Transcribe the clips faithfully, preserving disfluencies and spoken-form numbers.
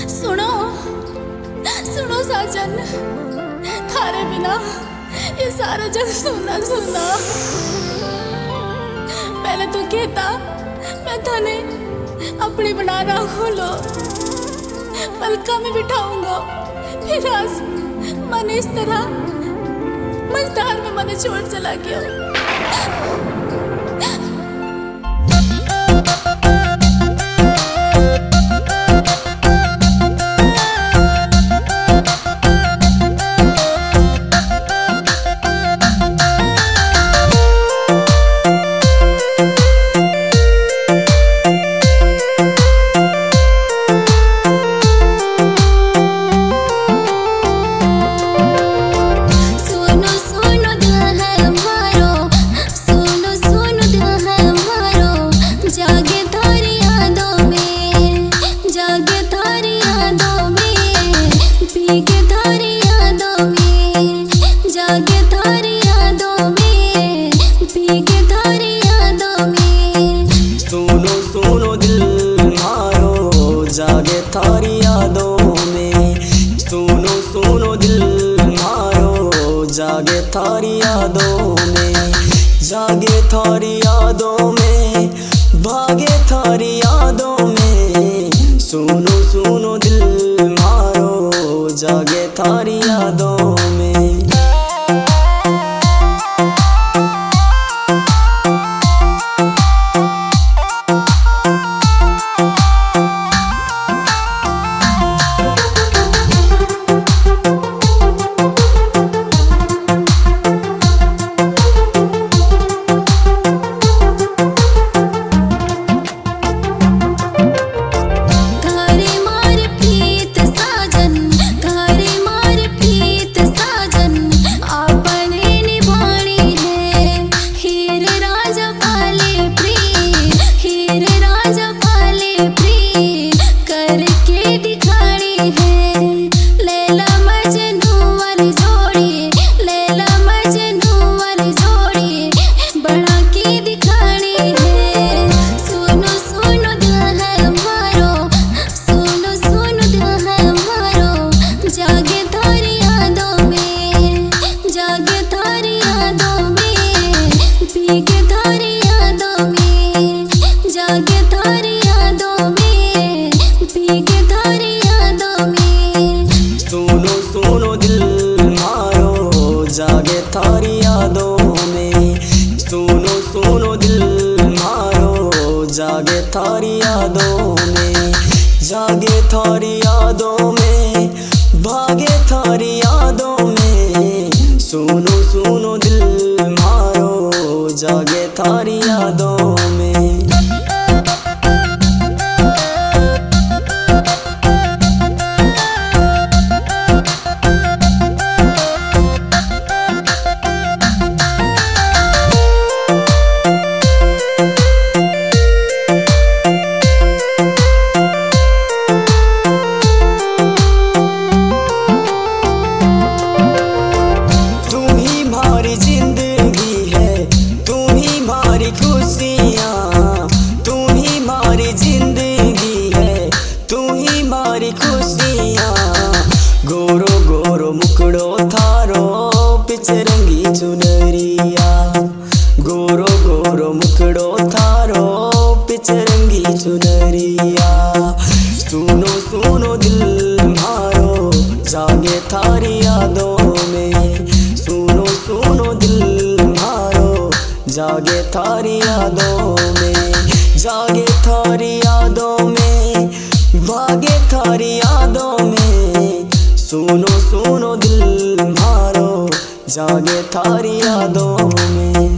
सुनो सुनो साजन, थारे बिना ये सारा जग सुना सुना। पहले तो कहता मैं थाने अपनी बना रहा लो, पलका में बिठाऊंगा, फिर आज मन इस तरह मझधार में मन छोड़ चला गया। जागे थारी यादों में, सुनो सुनो दिल मारो, जागे थारी यादों में, जागे थारी यादों में, भागे थारी यादों में, सुनो सुनो दिल मारो, जागे थारी यादों में। जागे थारी यादों में, सुनो सुनो दिल मारो, जागे थारी यादों में, जागे थारी यादों में, भागे थारी यादों में, सुनो सुनो दिल मारो, जागे थारी यादों में। गोरो गोरो मुकड़ो थारो पिचरंगी चुनरिया, गोरो गोरो मुकड़ो थारो पिचरंगी चुनरिया, सुनो सुनो दिल मारो, जागे थारी यादों में, सुनो सुनो दिल मारो, जागे थारी यादों में, जागे थारी यादों में, भागे थारी यादों में, सुनो सुनो दिल मारो, जागे थारी यादों में।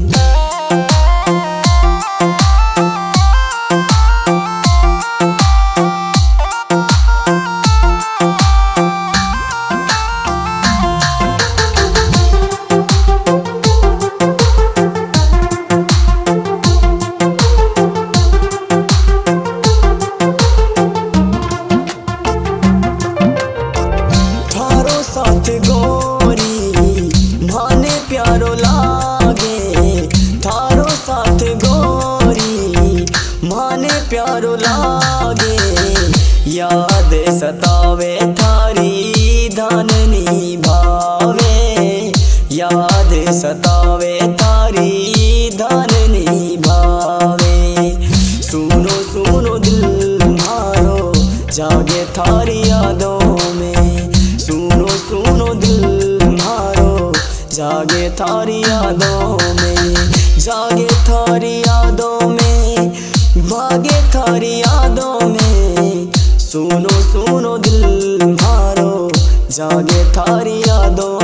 साथ गोरी माने प्यारो लागे, सतावे थारी धाननी भावे, याद सतावे थारी धाननी भावे। सुनो सुनो दिल मारो जागे थारी यादों में, सुनो सुनो दिल मारो जागे थारी यादों में, जागे थारी यादों में, भागे थारी यादों में। सुनो सुनो दिल मारो जागे थारी यादों